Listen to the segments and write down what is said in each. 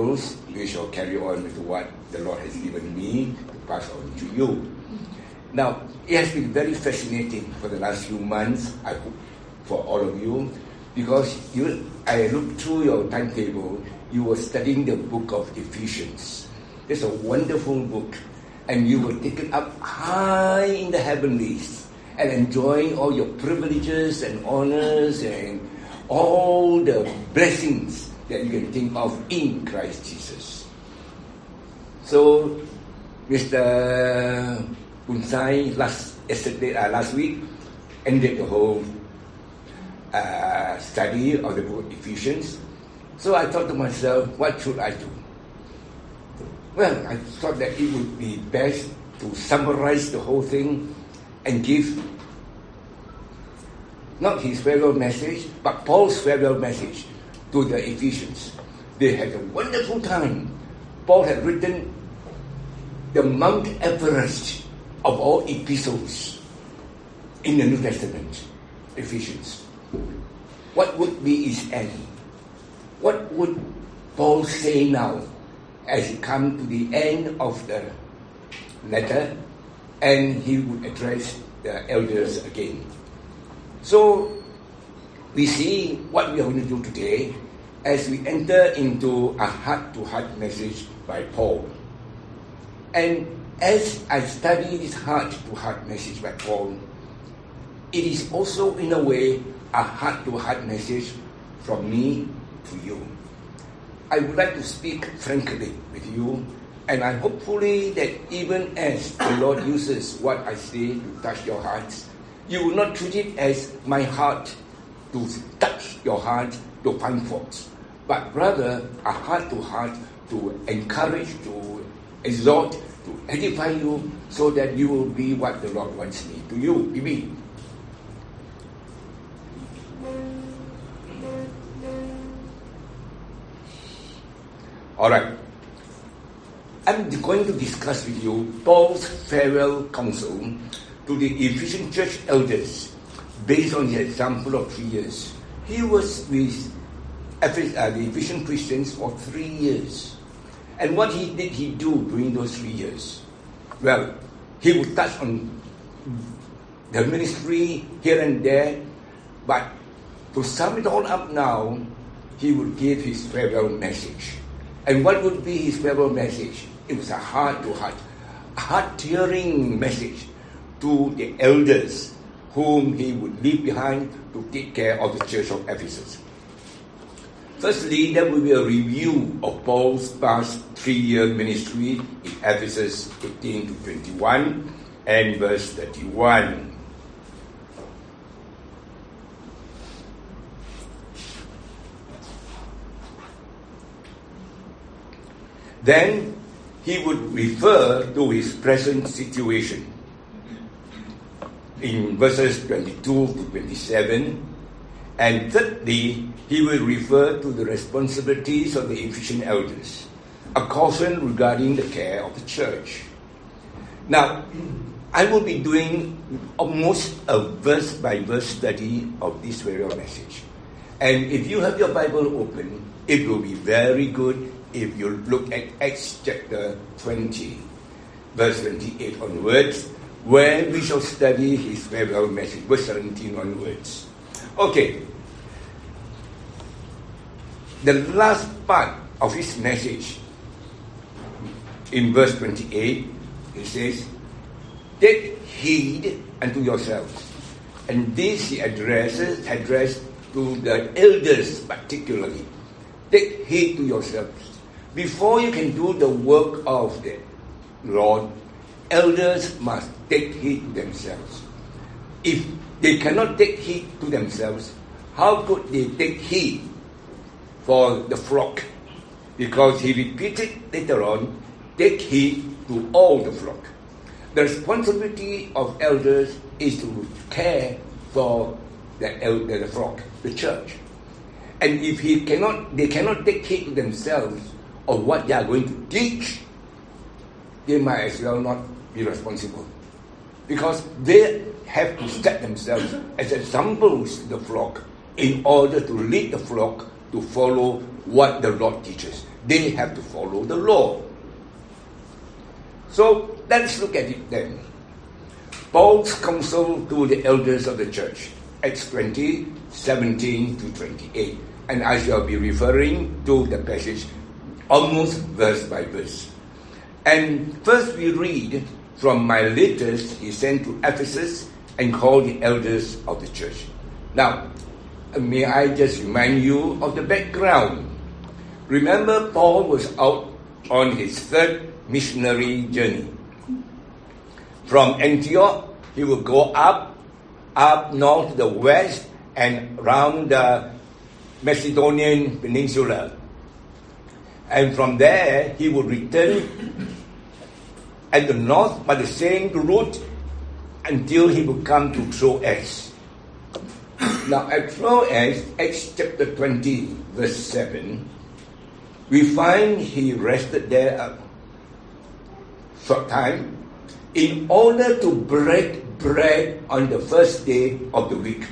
else, we shall carry on with what the Lord has given me to pass on to you. Now, it has been very fascinating for the last few months, I hope, for all of you, because I looked through your timetable, you were studying the book of Ephesians. It's a wonderful book, and you were taken up high in the heavenlies and enjoying all your privileges and honors and all the blessings that you can think of in Christ Jesus. So, Mr. Unsai last week ended the whole study of the book of Ephesians. So I thought to myself, what should I do? Well, I thought that it would be best to summarize the whole thing and give not his farewell message, but Paul's farewell message to the Ephesians. They had a wonderful time. Paul had written the Mount Everest of all epistles in the New Testament, Ephesians. What would be his end? What would Paul say now as he comes to the end of the letter and he would address the elders again? So we see what we are going to do today as we enter into a heart-to-heart message by Paul. And as I study this heart-to-heart message by Paul, it is also in a way a heart-to-heart message from me to you. I would like to speak frankly with you, and I hopefully that even as the Lord uses what I say to touch your hearts, you will not treat it as my heart to touch your heart to find faults, but rather a heart-to-heart to encourage, to exhort, to edify you, so that you will be what the Lord wants me to you, to be. Alright, I'm going to discuss with you Paul's farewell counsel to the Ephesian church elders based on the example of 3 years. He was with the Ephesian Christians for 3 years. And what did he do during those 3 years? Well, he would touch on the ministry here and there, but to sum it all up now, he would give his farewell message. And what would be his farewell message? It was a heart-to-heart, heart-tearing message to the elders whom he would leave behind to take care of the church of Ephesus. Firstly, there will be a review of Paul's past 3-year ministry in Ephesus 18 to 21 and verse 31. Then he would refer to his present situation in verses 22 to 27. And thirdly, he will refer to the responsibilities of the Ephesian elders, a caution regarding the care of the church. Now, I will be doing almost a verse-by-verse study of this farewell message. And if you have your Bible open, it will be very good if you look at Acts chapter 20, verse 28 onwards, where we shall study his farewell message, verse 17 onwards. Okay. The last part of his message, in verse 28, he says, "Take heed unto yourselves." And this he addressed to the elders particularly. Take heed to yourselves. Before you can do the work of the Lord, elders must take heed to themselves. If they cannot take heed to themselves, how could they take heed for the flock? Because he repeated later on, take heed to all the flock. The responsibility of elders is to care for the flock, the church. And if they cannot take heed to themselves of what they are going to teach, they might as well not be responsible. Because they have to set themselves as examples to the flock in order to lead the flock to follow what the Lord teaches. They have to follow the law. So let's look at it then. Paul's counsel to the elders of the church, Acts 20, 17 to 28. And I shall be referring to the passage almost verse by verse. And first we read from Miletus, he sent to Ephesus and called the elders of the church. Now, may I just remind you of the background. Remember, Paul was out on his third missionary journey. From Antioch, he would go up north to the west and around the Macedonian Peninsula. And from there, he would return at the north by the same route until he would come to Troas. Now at Troas, Acts chapter 20, verse 7, we find he rested there a short time in order to break bread on the first day of the week.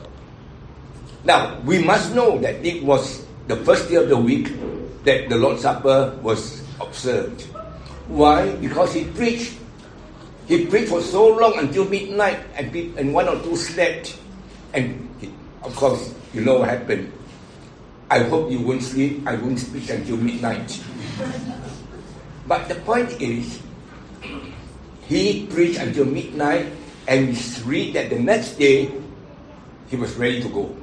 Now, we must know that it was the first day of the week that the Lord's Supper was observed. Why? Because he preached. He preached for so long until midnight, and one or two slept. And of course, you know what happened. I hope you won't sleep. I won't speak until midnight. But the point is, he preached until midnight, and we read that the next day, he was ready to go.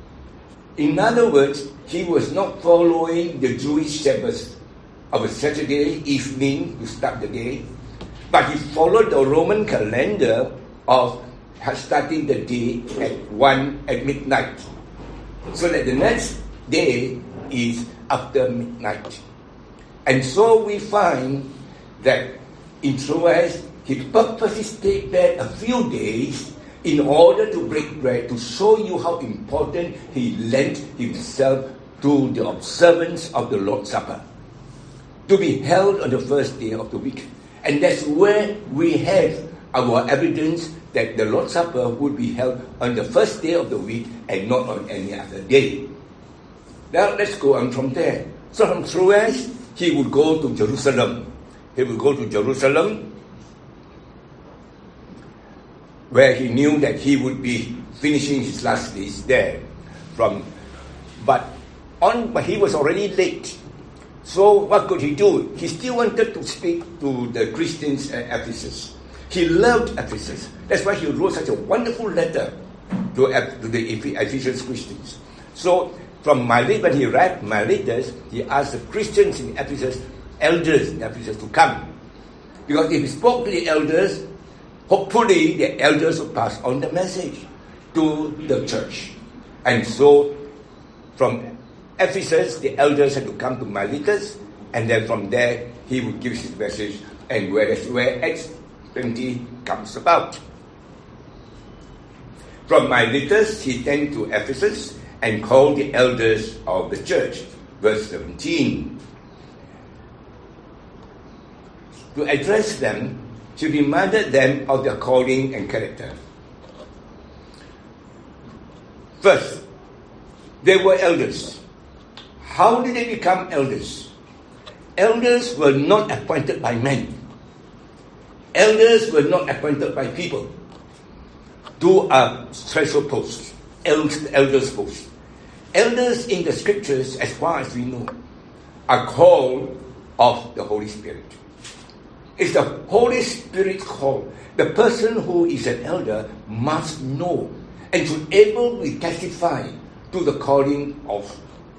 In other words, he was not following the Jewish Sabbath of a Saturday evening to start the day, but he followed the Roman calendar of starting the day at midnight, so that the next day is after midnight. And so we find that in Troas, he purposely stayed there a few days in order to break bread, to show you how important he lent himself to the observance of the Lord's Supper, to be held on the first day of the week. And that's where we have our evidence that the Lord's Supper would be held on the first day of the week and not on any other day. Now let's go on from there. So from Troas, he would go to Jerusalem. He would go to Jerusalem, where he knew that he would be finishing his last days there. But he was already late. So what could he do? He still wanted to speak to the Christians at Ephesus. He loved Ephesus. That's why he wrote such a wonderful letter to the Ephesian Christians. So from Miletus, when he read Miletus, he asked the Christians in Ephesus, elders in Ephesus, to come. Because if he spoke to the elders, hopefully the elders would pass on the message to the church. And so from Ephesus, the elders had to come to Miletus, and then from there he would give his message, and where Acts 20 comes about. From Miletus, he went to Ephesus and called the elders of the church. Verse 17. To address them, he reminded them of their calling and character. First, they were elders. How did they become elders? Elders were not appointed by men. Elders were not appointed by people to a special post, elders post. Elders in the scriptures, as far as we know, are called of the Holy Spirit. It's the Holy Spirit call. The person who is an elder must know and should able to testify to the calling of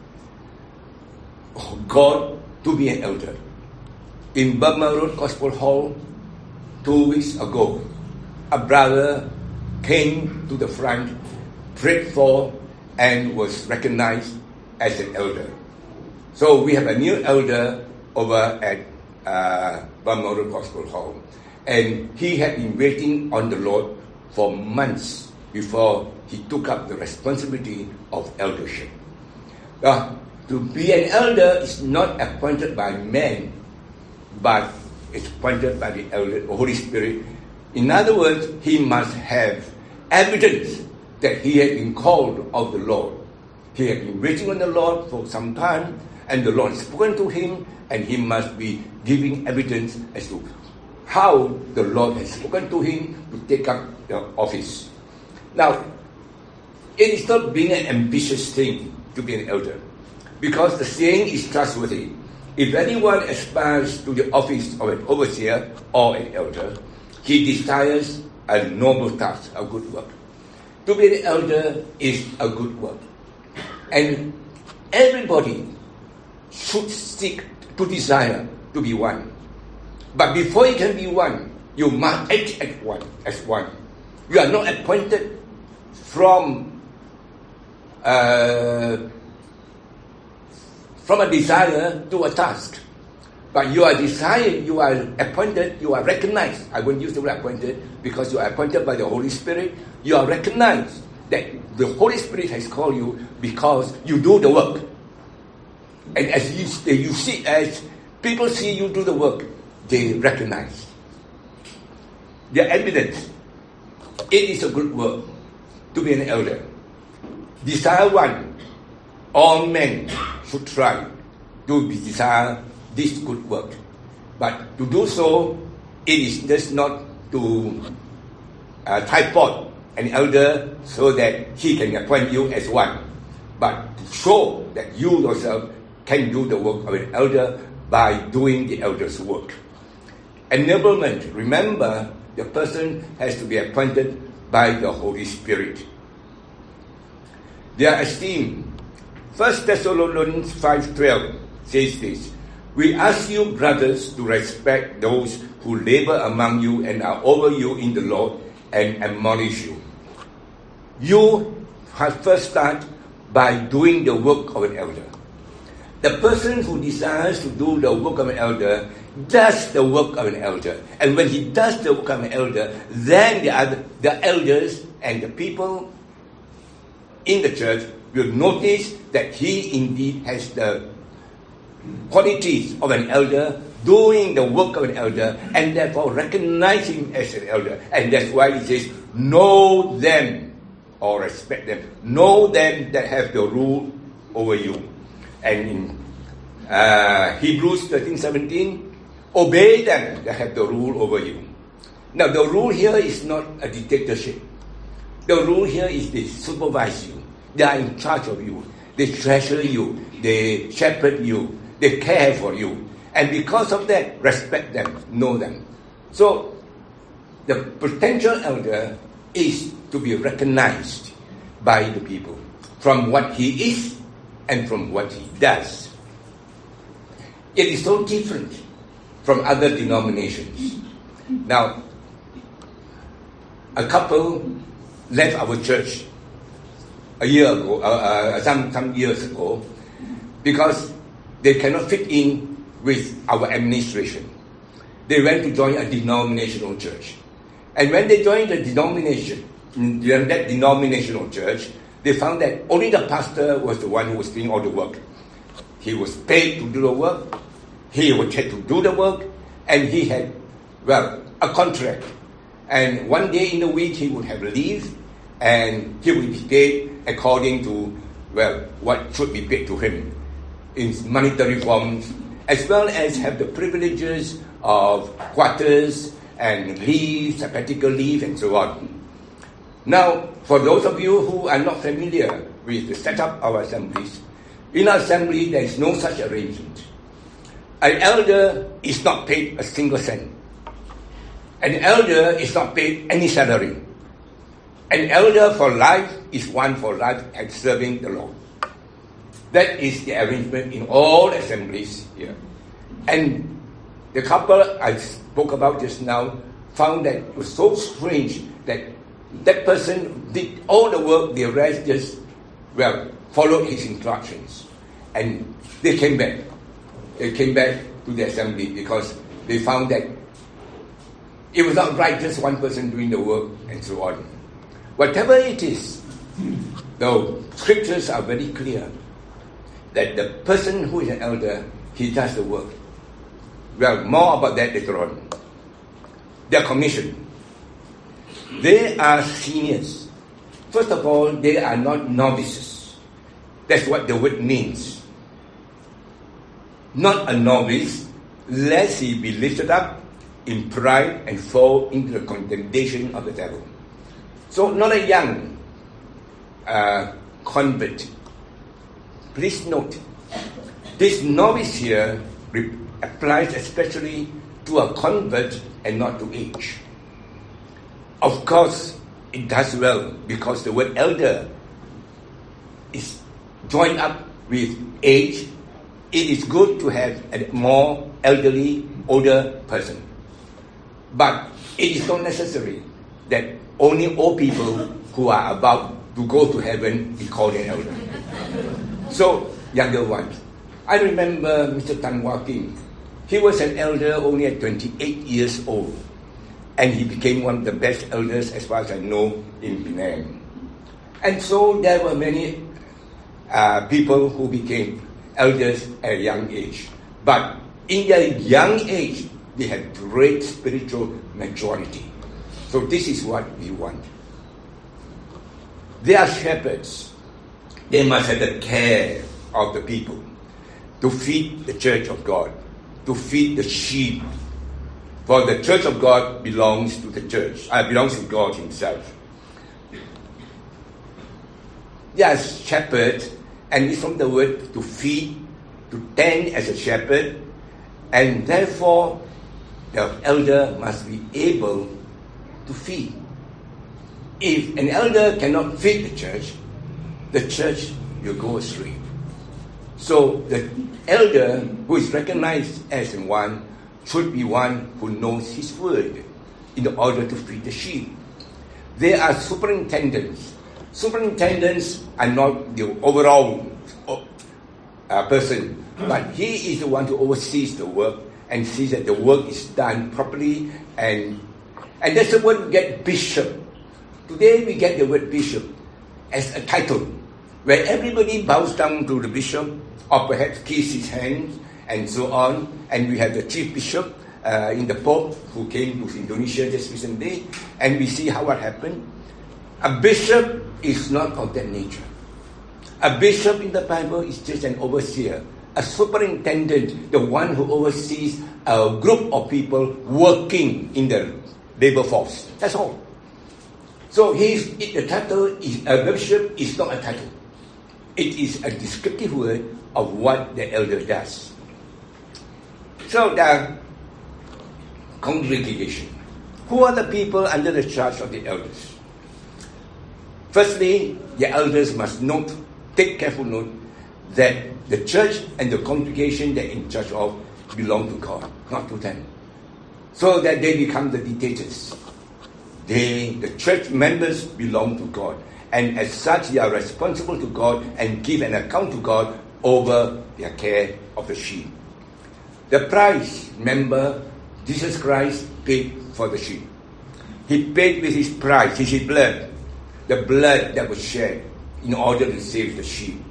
God to be an elder. In Burma Road Gospel Hall 2 weeks ago, a brother came to the front, prayed for, and was recognized as an elder. So we have a new elder over at Burma Road Gospel Hall, and he had been waiting on the Lord for months before he took up the responsibility of eldership. To be an elder is not appointed by men, but it's appointed by the Holy Spirit. In other words, he must have evidence that he had been called of the Lord. He had been waiting on the Lord for some time, and the Lord has spoken to him, and he must be giving evidence as to how the Lord has spoken to him to take up the office. Now, it is not being an ambitious thing to be an elder, because the saying is trustworthy. If anyone aspires to the office of an overseer or an elder, he desires a noble task, a good work. To be an elder is a good work. And everybody should seek to desire to be one. But before you can be one, you must act as one. You are not appointed from a desire to a task. But you are desired, you are appointed, you are recognized. I won't use the word appointed because you are appointed by the Holy Spirit. You are recognized that the Holy Spirit has called you because you do the work. And as you see, as people see you do the work, they recognize. They are evident. It is a good work to be an elder. Desire one. All men should try to desire this good work. But to do so, it is just not to typhoid an elder so that he can appoint you as one, but to show that you yourself can do the work of an elder by doing the elder's work. Enablement, remember, the person has to be appointed by the Holy Spirit. Their esteem. 1 Thessalonians 5:12 says this: "We ask you, brothers, to respect those who labor among you and are over you in the Lord and admonish you." You first start by doing the work of an elder. The person who desires to do the work of an elder does the work of an elder. And when he does the work of an elder, then the elders and the people in the church will notice that he indeed has the qualities of an elder, doing the work of an elder, and therefore recognize him as an elder. And that's why he says, know them or respect them. Know them that have the rule over you. And in Hebrews 13:17, obey them that have the rule over you. Now the rule here is not a dictatorship. The rule here is they supervise you. They are in charge of you. They treasure you. They shepherd you. They care for you. And because of that, respect them, know them. So the potential elder is to be recognized by the people from what he is and from what he does. It is so different from other denominations. Now, a couple left our church a year ago, some years ago, because they cannot fit in with our administration. They went to join a denominational church. And when they joined the that denominational church, they found that only the pastor was the one who was doing all the work. He was paid to do the work. He was paid to do the work. And he had, a contract. And one day in the week he would have leave, and he would be paid according to, what should be paid to him in monetary forms, as well as have the privileges of quarters and leave, sabbatical leave, and so on. Now, for those of you who are not familiar with the setup of our assemblies, in our assembly there is no such arrangement. An elder is not paid a single cent. An elder is not paid any salary. An elder for life is one for life and serving the Lord. That is the arrangement in all assemblies here. And the couple I spoke about just now found that it was so strange that that person did all the work, the rest just, followed his instructions. And they came back. They came back to the assembly because they found that it was not right just one person doing the work and so on. Whatever it is, the scriptures are very clear that the person who is an elder, he does the work. More about that later on. Their commission. They are seniors. First of all, they are not novices. That's what the word means. not a novice, lest he be lifted up in pride and fall into the condemnation of the devil. So not a young convert. Please note, this novice here applies especially to a convert and not to age. Of course, it does well because the word elder is joined up with age. It is good to have a more elderly, older person. But it is not necessary that only old people who are about to go to heaven be called an elder. So, younger ones. I remember Mr. Tan Wah Kim. He was an elder only at 28 years old. And he became one of the best elders, as far as I know, in Penang. And so there were many people who became elders at a young age. But in their young age, they had great spiritual maturity. So this is what we want. They are shepherds. They must have the care of the people, to feed the church of God, to feed the sheep. For the church of God belongs to the church, belongs to God himself. They are shepherds, and it's from the word to feed, to tend as a shepherd, and therefore the elder must be able to feed. If an elder cannot feed the church will go astray. So the elder who is recognized as one should be one who knows his word in order to feed the sheep. They are superintendents. Superintendents are not the overall person, but he is the one who oversees the work and sees that the work is done properly. And that's the word we get, bishop. Today we get the word bishop as a title, where everybody bows down to the bishop or perhaps kiss his hands and so on. And we have the chief bishop in the Pope who came to Indonesia just recently, and we see how what happened. A bishop is not of that nature. A bishop in the Bible is just an overseer, a superintendent, the one who oversees a group of people working in the labor force. That's all. So the title is a bishop is not a title. It is a descriptive word of what the elder does. So the congregation. Who are the people under the charge of the elders? Firstly, the elders must take careful note that the church and the congregation they're in charge of belong to God, not to them. So that they become the dictators. The church members belong to God. And as such, they are responsible to God and give an account to God over their care of the sheep. The price, remember, Jesus Christ paid for the sheep. He paid with his price, his blood, the blood that was shed in order to save the sheep.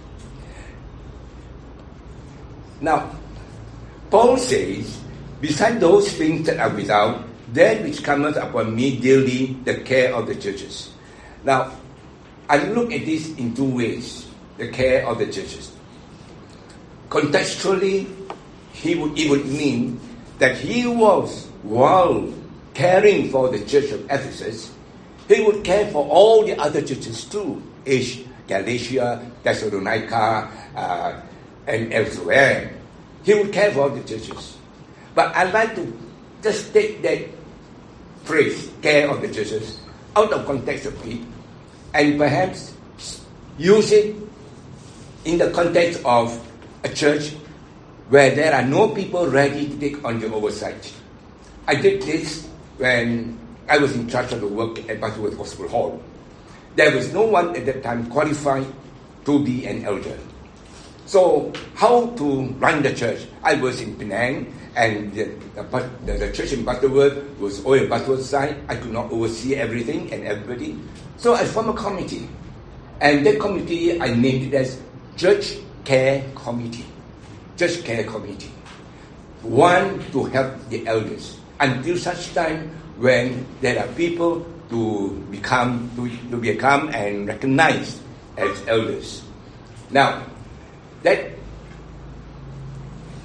Now, Paul says, beside those things that are without, that which cometh upon me daily, the care of the churches. Now, I look at this in two ways, the care of the churches. Contextually, it would mean that he was, while caring for the church of Ephesus, he would care for all the other churches too, Asia, Galatia, Thessalonica, and elsewhere. He would care for all the churches. But I'd like to just take that phrase, care of the churches, out of context of it, and perhaps use it in the context of a church where there are no people ready to take on the oversight. I did this when I was in charge of the work at Butterworth Hospital Hall. There was no one at that time qualified to be an elder. So how to run the church? I was in Penang, and the church in Butterworth was all in Butterworth side. I could not oversee everything and everybody. So I formed a committee. And that committee, I named it as Church Care Committee. Church Care Committee. One, to help the elders until such time when there are people to become and recognized as elders. Now, that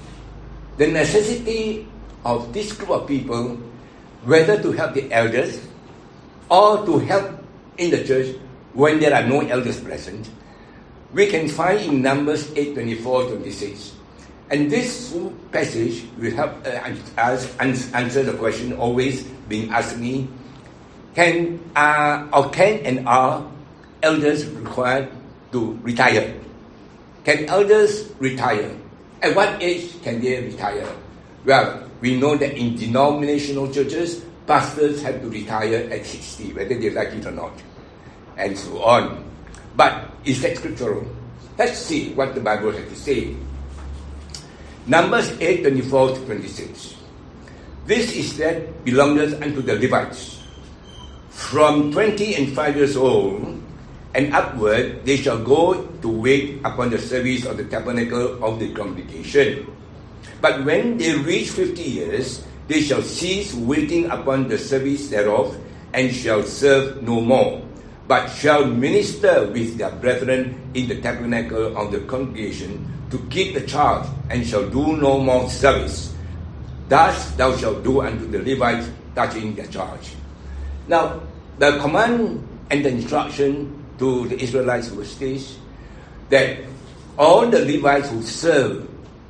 the necessity of this group of people, whether to help the elders or to help in the church when there are no elders present, we can find in Numbers 8:24-26. And this passage will help us answer the question always being asked me, can and are elders required to retire? Can elders retire? At what age can they retire? Well, we know that in denominational churches, pastors have to retire at 60, whether they like it or not, and so on. But is that scriptural? Let's see what the Bible has to say. Numbers 8:24-26. This is that belongeth unto the Levites. From 20 and 5 years old and upward, they shall go to wait upon the service of the tabernacle of the congregation. But when they reach 50 years, they shall cease waiting upon the service thereof, and shall serve no more, but shall minister with their brethren in the tabernacle of the congregation to keep the charge, and shall do no more service. Thus thou shalt do unto the Levites touching their charge. Now, the command and the instruction to the Israelites was this, that all the Levites who serve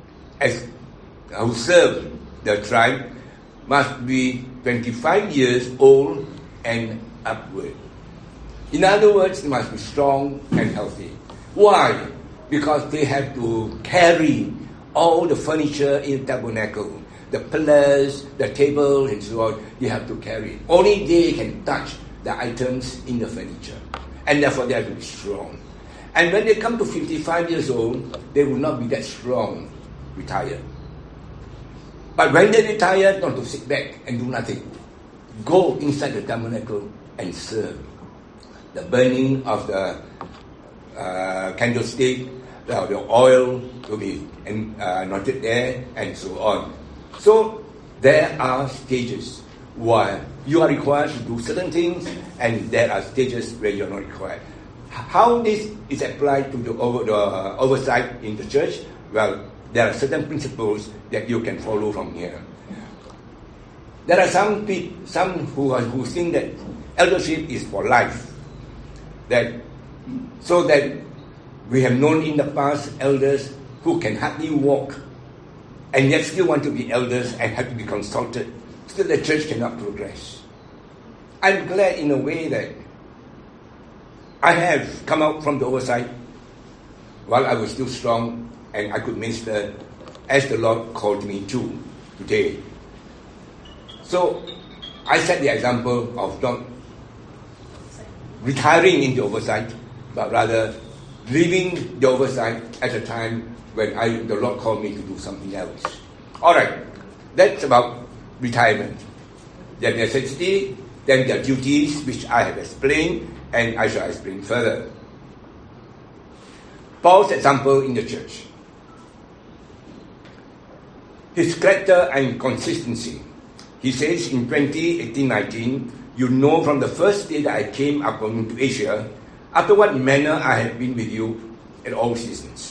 the tribe must be 25 years old and upward. In other words, they must be strong and healthy. Why? Because they have to carry all the furniture in the tabernacle, the pillars, the table, and so on. They have to carry. Only they can touch the items in the furniture. And therefore they have to be strong. And when they come to 55 years old, they will not be that strong, retire. But when they retire, not to sit back and do nothing. Go inside the tabernacle and serve. The burning of the candlestick, the oil will be anointed there, and so on. So there are stages where you are required to do certain things, and there are stages where you are not required. How this is applied to the oversight in the church? Well, there are certain principles that you can follow from here. There are some who think that eldership is for life. So that we have known in the past elders who can hardly walk and yet still want to be elders and have to be consulted, so the church cannot progress. I'm glad in a way that I have come out from the oversight while I was still strong and I could minister as the Lord called me to today. So I set the example of not retiring in the oversight, but rather leaving the oversight at a time when the Lord called me to do something else. All right, that's about retirement. Their necessity, then their duties, which I have explained, and I shall explain further. Paul's example in the church. His character and consistency. He says in 20:18-19, you know from the first day that I came up into Asia, after what manner I have been with you at all seasons.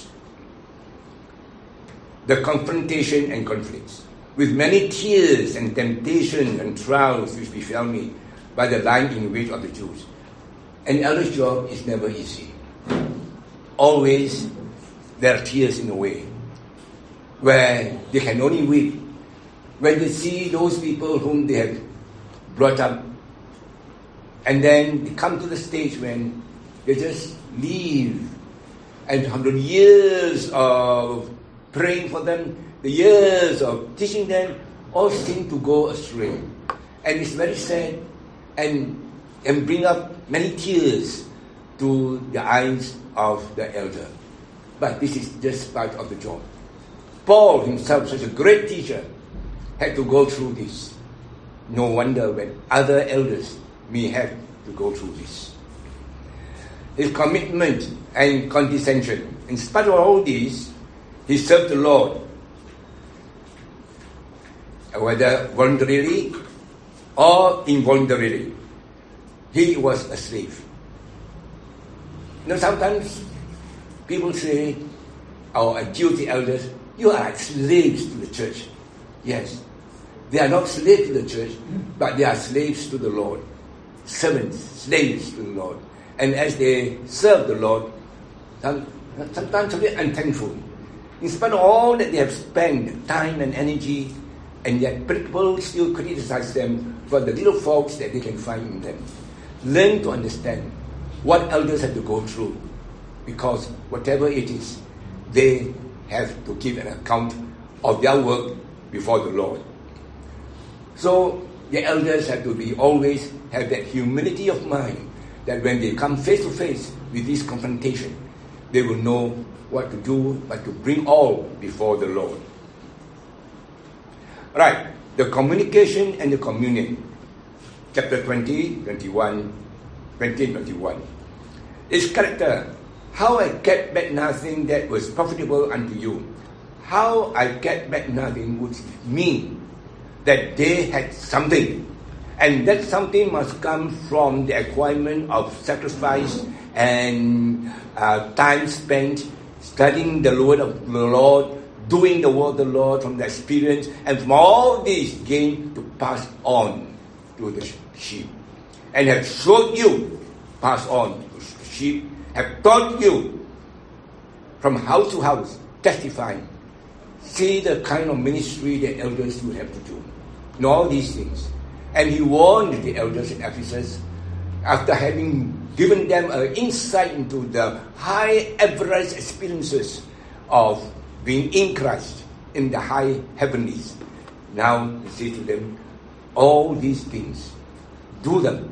The confrontation and conflicts, with many tears and temptation and trials which befell me by the lying in wait of the Jews. An elder's job is never easy. Always there are tears in the way, where they can only weep when they see those people whom they have brought up, and then they come to the stage when they just leave, and from the years of praying for them, the years of teaching them, all seem to go astray. And it's very sad and bring up many tears to the eyes of the elder. But this is just part of the job. Paul himself, such a great teacher, had to go through this. No wonder when other elders may have to go through this. His commitment and condescension. In spite of all this, he served the Lord, whether voluntarily or involuntarily. He was a slave. Now sometimes people say, our duty elders You are like slaves to the church. Yes. They are not slaves to the church, but they are slaves to the Lord. Servants, slaves to the Lord. And as they serve the Lord, sometimes a bit unthankful. In spite of all that they have spent, time and energy, and yet people still criticize them for the little faults that they can find in them. Learn to understand what elders have to go through, because whatever it is, they have to give an account of their work before the Lord. So the elders have to always have that humility of mind, that when they come face to face with this confrontation, they will know what to do, but to bring all before the Lord. Right, the communication and the communion. Chapter 20, 21, 20 and 21. Its character. How I get back nothing that was profitable unto you. How I get back nothing would mean that they had something. And that something must come from the acquirement of sacrifice and time spent studying the word of the Lord, doing the word of the Lord from the experience, and from all these gain to pass on to the sheep. And have showed you, pass on to the sheep, have taught you from house to house, testifying. See the kind of ministry that elders will have to do. And all these things. And he warned the elders in Ephesus, after having given them an insight into the high average experiences of being in Christ in the high heavenlies. Now he says to them, all these things, do them.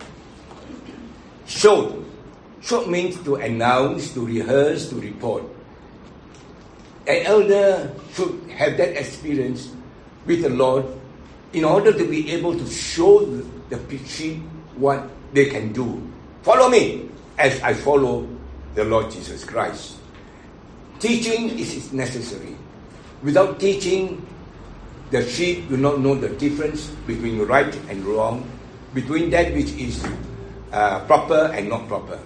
Show. Show means to announce, to rehearse, to report. An elder should have that experience with the Lord in order to be able to show the sheep what they can do. Follow me as I follow the Lord Jesus Christ. Teaching is necessary. Without teaching, the sheep do not know the difference between right and wrong, between that which is proper and not proper.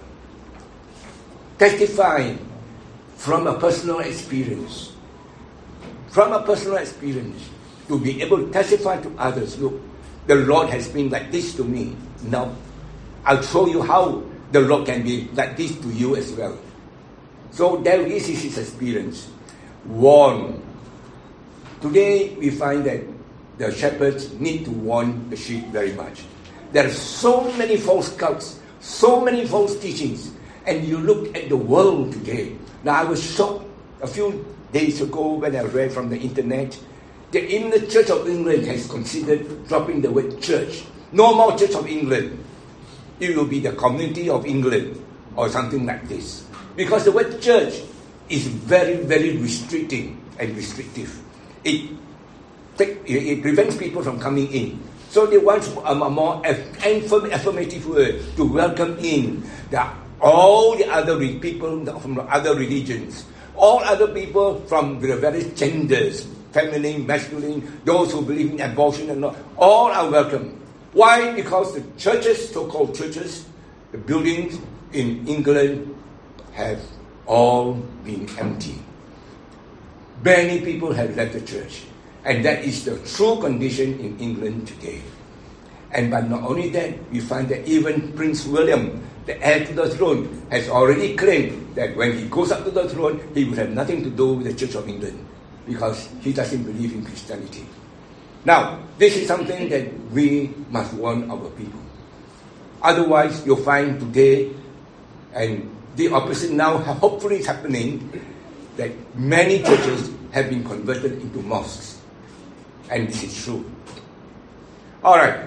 Testify from a personal experience. From a personal experience, to be able to testify to others, look, the Lord has been like this to me. Now, I'll show you how the Lord can be like this to you as well. So there is his experience. Warn. Today we find that the shepherds need to warn the sheep very much. There are so many false cults, so many false teachings. And you look at the world today. Now I was shocked a few days ago when I read from the internet that even the Church of England has considered dropping the word church. No more Church of England. It will be the Community of England or something like this. Because the word church is very, very restricting and restrictive. It prevents people from coming in. So they want a more affirmative word to welcome in all the other people from the other religions, all other people from the various genders, feminine, masculine, those who believe in abortion and all are welcome. Why? Because the churches, so-called churches, the buildings in England have all been empty. Many people have left the church. And that is the true condition in England today. And but not only that, we find that even Prince William, the heir to the throne, has already claimed that when he goes up to the throne, he will have nothing to do with the Church of England, because he doesn't believe in Christianity. Now, this is something that we must warn our people. Otherwise, you'll find today, and the opposite now hopefully is happening, that many churches have been converted into mosques. And this is true. Alright.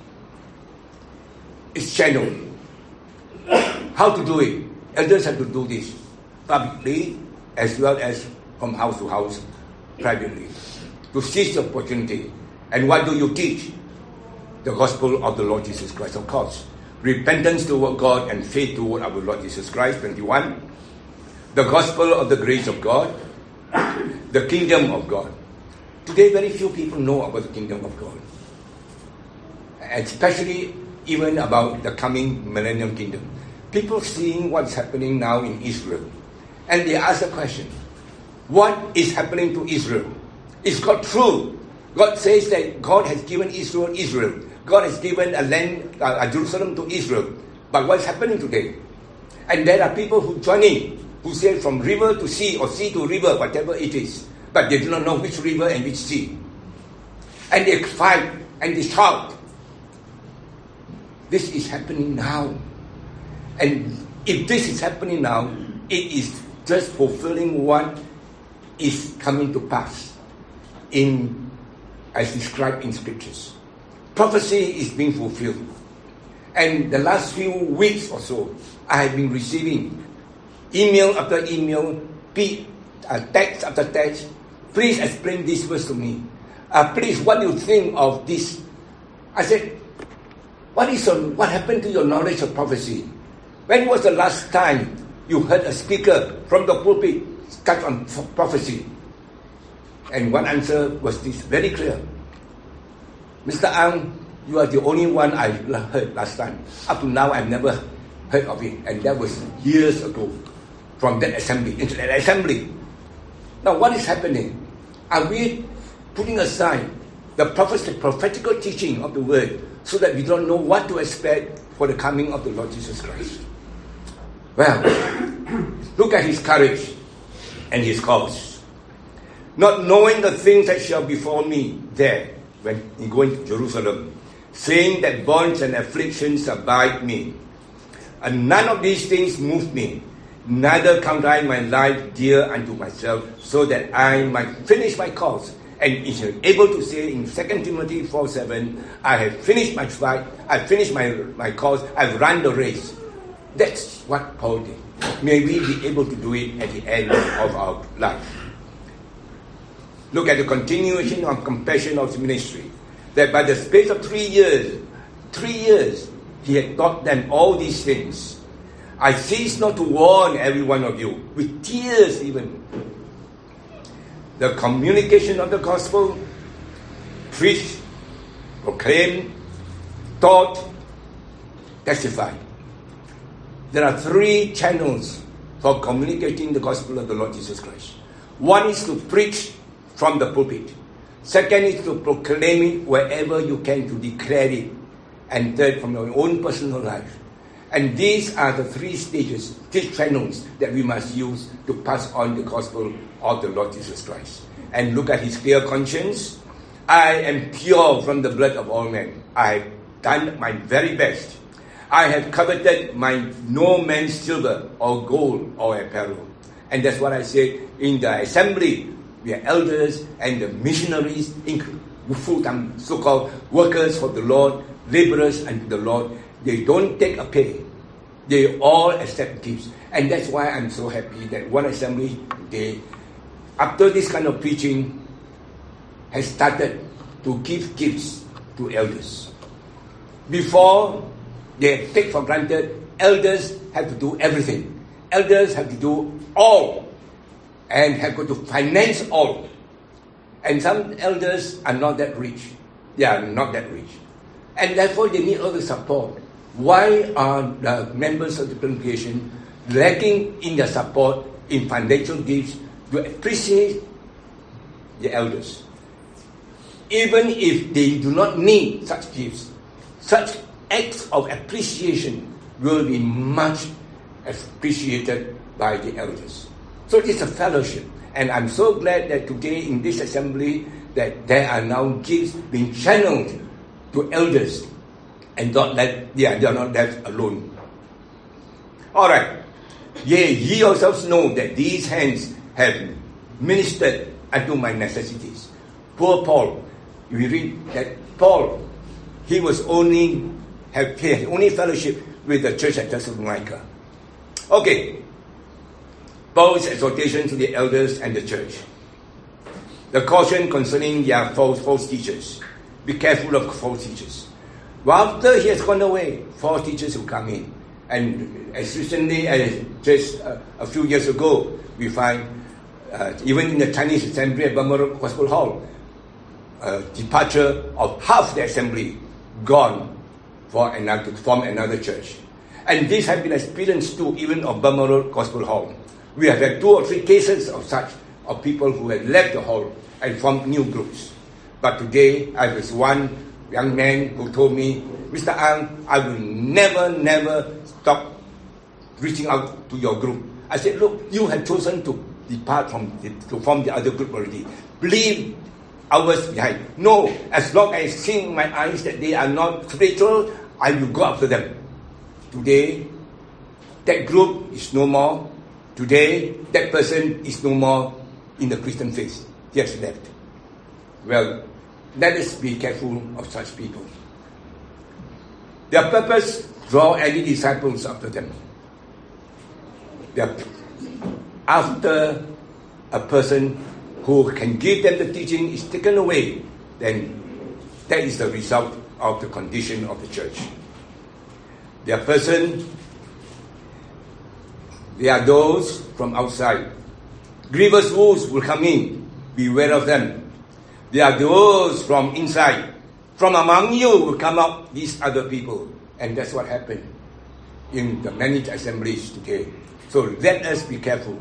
It's channeled. How to do it? Elders have to do this publicly as well as from house to house, privately, to seize the opportunity. And what do you teach? The gospel of the Lord Jesus Christ, of course. Repentance toward God and faith toward our Lord Jesus Christ, 21. The gospel of the grace of God, the kingdom of God. Today, very few people know about the kingdom of God, especially even about the coming millennium kingdom. People seeing what's happening now in Israel, and they ask the question, what is happening to Israel. It's God true. God says that God has given Israel. God has given a land, Jerusalem to Israel. But what's happening today? And there are people who join in, who say from river to sea or sea to river, whatever it is. But they do not know which river and which sea. And they fight and they shout. This is happening now. And if this is happening now, it is just fulfilling what is coming to pass as described in scriptures. Prophecy is being fulfilled. And the last few weeks or so, I have been receiving email after email, text after text. Please explain this verse to me. Please, what do you think of this? I said, what happened to your knowledge of prophecy? When was the last time you heard a speaker from the pulpit touch on prophecy? And one answer was this, very clear. Mr. Ang, you are the only one I heard last time. Up to now, I've never heard of it. And that was years ago from that assembly, into that assembly. Now, what is happening? Are we putting aside the prophetical teaching of the word so that we don't know what to expect for the coming of the Lord Jesus Christ? Well, look at his courage and his cause. Not knowing the things that shall befall me there, when he going to Jerusalem, saying that bonds and afflictions abide me. And none of these things move me, neither count I my life dear unto myself, so that I might finish my course. And he is able to say in 2 Timothy 4:7, I have finished my fight, I've finished my course, I've run the race. That's what Paul did. May we be able to do it at the end of our life. Look at the continuation of compassion of the ministry. That by the space of 3 years, he had taught them all these things. I cease not to warn every one of you, with tears even. The communication of the gospel, preached, proclaimed, taught, testified. There are 3 channels for communicating the gospel of the Lord Jesus Christ. One is to preach from the pulpit. Second is to proclaim it wherever you can, to declare it. And third, from your own personal life. And these are the 3 stages, 3 channels that we must use to pass on the gospel of the Lord Jesus Christ. And look at his clear conscience. I am pure from the blood of all men. I have done my very best. I have coveted no man's silver or gold or apparel. And that's what I said in the assembly. We are elders and the missionaries, full-time so-called workers for the Lord, laborers unto the Lord. They don't take a pay. They all accept gifts. And that's why I'm so happy that one assembly today, after this kind of preaching, has started to give gifts to elders. Before, they take for granted elders have to do everything. Elders have to do all and have got to finance all. And some elders are not that rich. They are not that rich. And therefore they need all the support. Why are the members of the congregation lacking in their support in financial gifts to appreciate the elders? Even if they do not need such gifts, such acts of appreciation will be much appreciated by the elders. So it's a fellowship. And I'm so glad that today in this assembly that there are now gifts being channeled to elders and they are not left alone. Alright. Yea, ye yourselves know that these hands have ministered unto my necessities. Poor Paul. We read that Paul, he had only fellowship with the church at Thessalonica. Okay. Paul's exhortation to the elders and the church. The caution concerning their false teachers. Be careful of false teachers. Well, after he has gone away, false teachers will come in. And as recently as just a few years ago, we find, even in the Chinese assembly at Balmoral Gospel Hall, departure of half the assembly gone to form another church. And this has been experienced too, even of Balmoral Gospel Hall. We have had 2 or 3 cases of such of people who had left the hall and formed new groups. But today, I was one young man who told me, Mr. Ang, I will never stop reaching out to your group. I said, look, you have chosen to depart to form the other group already. Leave ours behind. No, as long as I see in my eyes that they are not spiritual, I will go after them. Today, that group is no more. Today, that person is no more in the Christian faith. He has left. Well, let us be careful of such people. Their purpose, draw any disciples after them. They are after a person who can give them the teaching is taken away, then that is the result of the condition of the church. Their person, they are those from outside. Grievous wolves will come in. Beware of them. They are those from inside. From among you will come out these other people. And that's what happened in the many assemblies today. So let us be careful.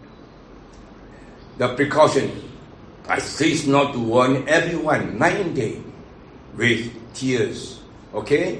The precaution, I cease not to warn everyone night and day with tears. Okay?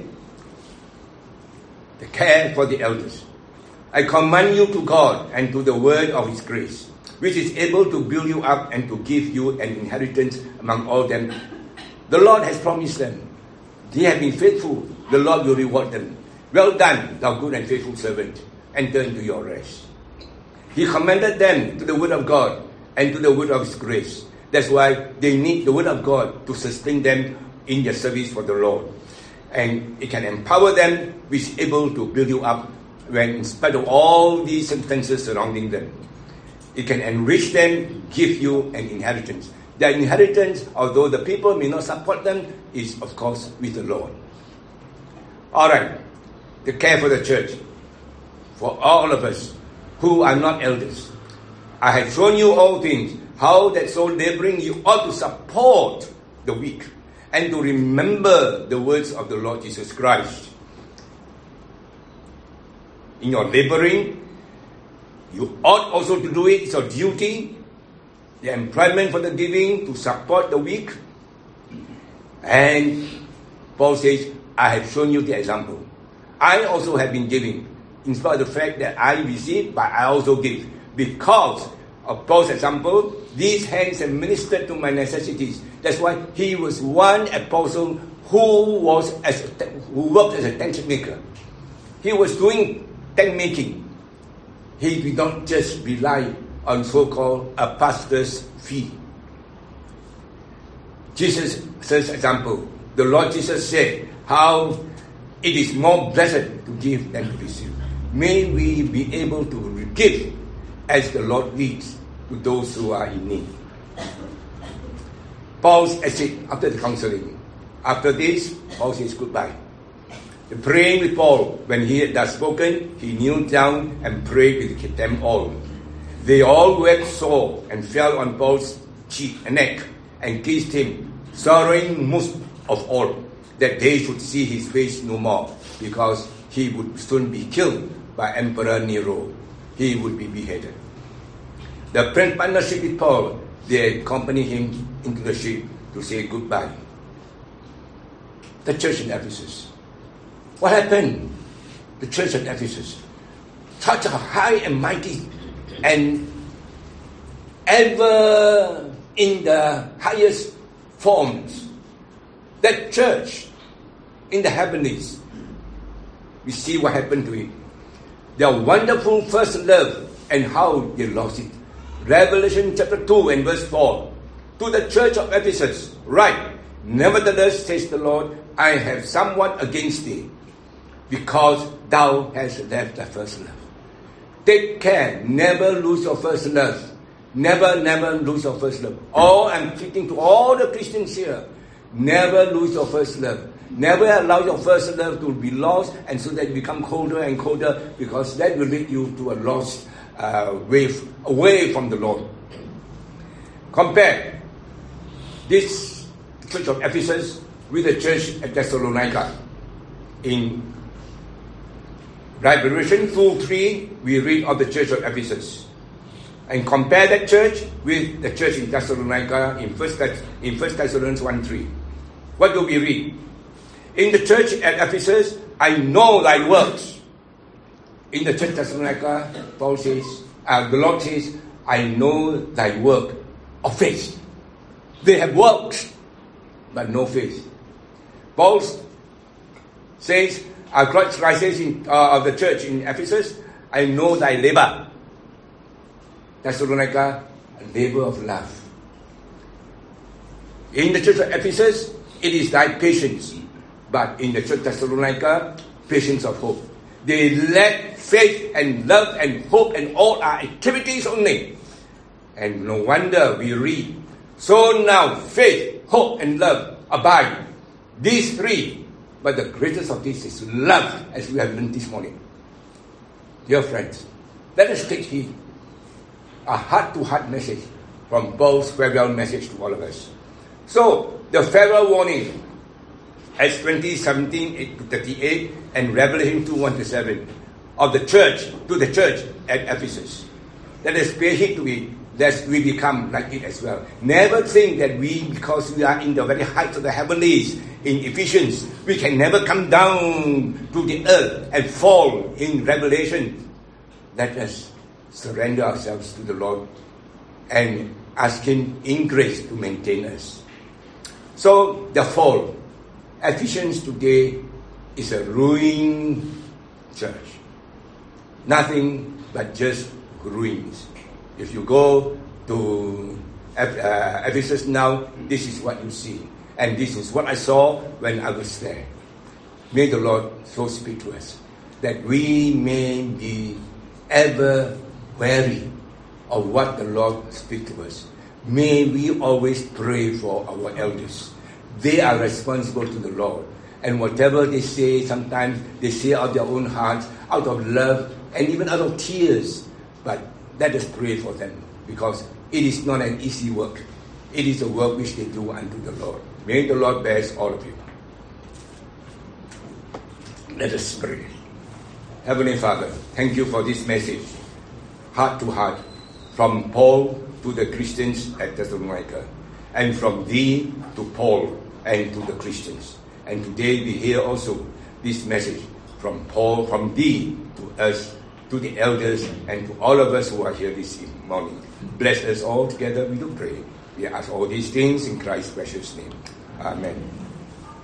The care for the elders. I commend you to God and to the word of His grace, which is able to build you up and to give you an inheritance among all them. The Lord has promised them. They have been faithful. The Lord will reward them. Well done, thou good and faithful servant. Enter into your rest. He commended them to the word of God and to the word of His grace. That's why they need the word of God to sustain them in their service for the Lord. And it can empower them, which is able to build you up when in spite of all these circumstances surrounding them. It can enrich them, give you an inheritance. Their inheritance, although the people may not support them, is of course with the Lord. Alright, the care for the church. For all of us who are not elders, I have shown you all things, how that so laboring you ought to support the weak, and to remember the words of the Lord Jesus Christ. In your laboring, you ought also to do it. It's your duty, the employment for the giving, to support the weak. And Paul says, I have shown you the example. I also have been giving, in spite of the fact that I receive, but I also give. Because of Paul's example, these hands have ministered to my necessities. That's why he was one apostle who worked as a tent maker. He was doing tent making. He did not just rely on so-called a pastor's fee. Jesus says example. The Lord Jesus said how it is more blessed to give than to receive. May we be able to give as the Lord leads to those who are in need. Paul's exit after the counseling. After this, Paul says goodbye. Praying with Paul, when he had thus spoken, he kneeled down and prayed with them all. They all wept sore and fell on Paul's cheek and neck and kissed him, sorrowing most of all that they should see his face no more, because he would soon be killed by Emperor Nero. He would be beheaded. The partnership with Paul, they accompanied him into the ship to say goodbye. The church in Ephesus. What happened? The church at Ephesus, such a high and mighty and ever in the highest forms, that church in the heavenlies, we see what happened to it. Their wonderful first love and how they lost it. Revelation chapter 2 and verse 4. To the church of Ephesus, write, nevertheless, says the Lord, I have somewhat against thee, because thou hast left thy first love. Take care, never lose your first love. Never lose your first love. I'm speaking to all the Christians here. Never lose your first love. Never allow your first love to be lost, and so that you become colder and colder, because that will lead you to a lost away from the Lord. Compare this church of Ephesus with the church at Thessalonica. In Revelation 2:3, we read of the church of Ephesus. And compare that church with the church in Thessalonica in 1 Thessalonians 1:3. What do we read? In the church at Ephesus, I know thy works. In the church at Thessalonica, Paul says, the Lord says, I know thy work of faith. They have works, but no faith. Paul says, Christ says of the church in Ephesus, I know thy labor. Thessalonica, labor of love. In the church of Ephesus, it is thy patience. But in the church of Thessalonica, patience of hope. They lack faith and love and hope and all our activities only. And no wonder we read, so now faith, hope and love abide. These three. But the greatest of these is love, as we have learned this morning. Dear friends, let us take heed. A heart-to-heart message from Paul's farewell message to all of us. So, the farewell warning, Acts 20:17-38 and Revelation 2:1-7 of the church to the church at Ephesus. Let us pay heed to it, lest we become like it as well. Never think that because we are in the very heights of the heavenlies in Ephesians, we can never come down to the earth and fall in Revelation. Let us surrender ourselves to the Lord and ask Him in grace to maintain us. So, the fall. Ephesians today is a ruined church. Nothing but just ruins. If you go to Ephesus now, this is what you see. And this is what I saw when I was there. May the Lord so speak to us, that we may be ever wary of what the Lord speaks to us. May we always pray for our elders. They are responsible to the Lord. And whatever they say, sometimes they say out of their own hearts, out of love, and even out of tears. But let us pray for them, because it is not an easy work. It is a work which they do unto the Lord. May the Lord bless all of you. Let us pray. Heavenly Father, thank you for this message, heart to heart, from Paul to the Christians at Thessalonica, and from thee to Paul and to the Christians. And today we hear also this message from Paul, from thee to us, to the elders, and to all of us who are here this morning. Bless us all together, we do pray. We ask all these things in Christ's precious name. Amen.